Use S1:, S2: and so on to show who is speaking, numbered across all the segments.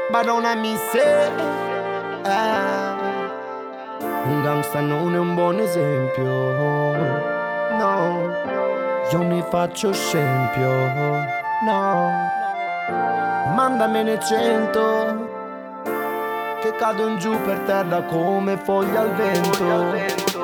S1: Barona mi se un gangsta non è un buon esempio, no. Io ne faccio scempio, no. Mandamene 100 che cadono giù per terra come foglie al vento.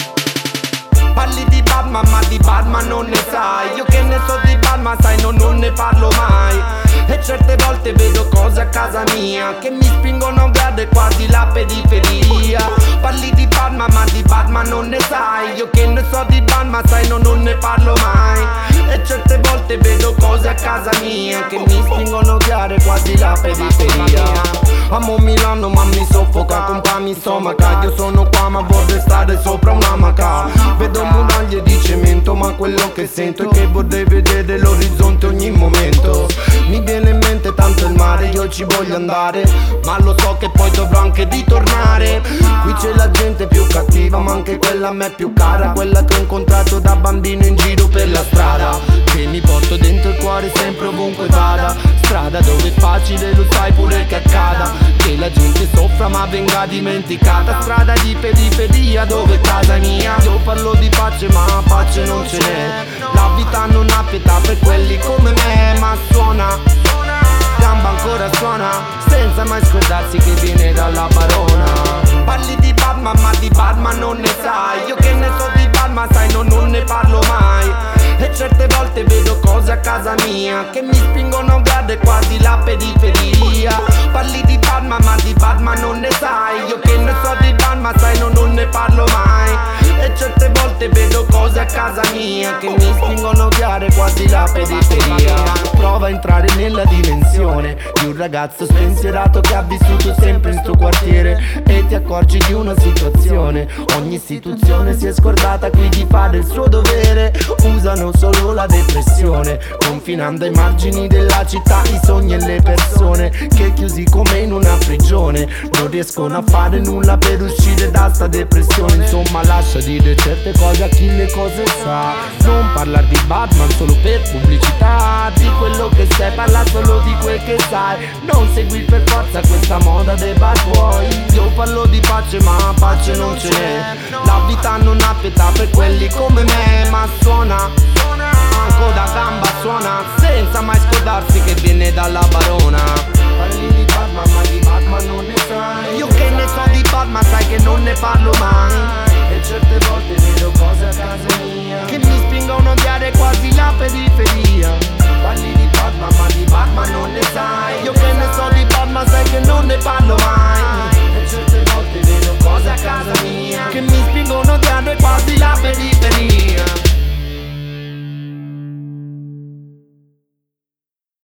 S1: Parli di Batman ma di Batman non ne sai. Io che ne so di Batman sai non ne parlo mai. E certe volte vedo cose a casa mia che mi spingono a vedere quasi la periferia. Parli di Batman ma di Batman non ne sai. Io che ne so di Batman sai non ne parlo mai. E certe volte vedo cose a casa mia che mi spingono a odiare quasi la periferia. Amo Milano ma mi soffoca, comprami stomaca. Io sono qua ma vorrei stare sopra un'amaca. Vedo muraglie di cemento ma quello che sento è che vorrei vedere l'orizzonte ogni momento. Mi viene in mente tanto il mare, io ci voglio andare, ma lo so che poi dovrò anche ritornare. Qui c'è la gente più cattiva ma anche quella a me più cara, quella che ho incontrato da bambino in giro per la strada, che mi porto dentro il cuore sempre ovunque vada. Strada dove è facile, lo sai pure che accada, che la gente soffra ma venga dimenticata. Strada di periferia dove è casa mia. Io parlo di pace ma pace non ce n'è. La vita non ha pietà per quelli come me, ma suona, gamba ancora suona, senza mai scordarsi che viene dalla Barona. Parli di Batman ma di Batman non ne sai. Io che ne so di Batman sai non ne parlo mai. E certe volte vedo cose a casa mia che mi spingono a vedere quasi la periferia. Parli di Batman ma di Batman non ne sai. Io che ne so di Batman sai non ne parlo mai. E certe volte vedo cose a casa mia che mi spingono a odiare quasi la periferia. Prova a entrare nella dimensione di un ragazzo spensierato che ha vissuto sempre in sto quartiere e ti accorgi di una situazione: ogni istituzione si è scordata qui di fare il suo dovere. Usano solo la depressione, confinando ai margini della città i sogni e le persone che chiusi come in una prigione non riescono a fare nulla per uscire da sta depressione. Insomma lascia dire certe cose a chi le cose sa. Non parlare di Batman solo per pubblicità. Di quello che sai, parla solo di quel che sai. Non segui per forza questa moda dei bad boy. Io parlo di pace ma pace non ce n'è. La vita non ha pietà per quelli come me, ma suona, ancora gamba suona, senza mai scordarsi che viene dalla Barona. Parli di Batman ma di Batman non ne sai. Io che ne so di Batman sai che non ne parlo mai. E certe volte vedo cose a casa mia che mi spingono a odiare quasi la periferia. Parli di Batman ma di Batman non ne sai. Io che ne so di Batman sai che non ne parlo mai. E certe volte vedo cose a casa mia che mi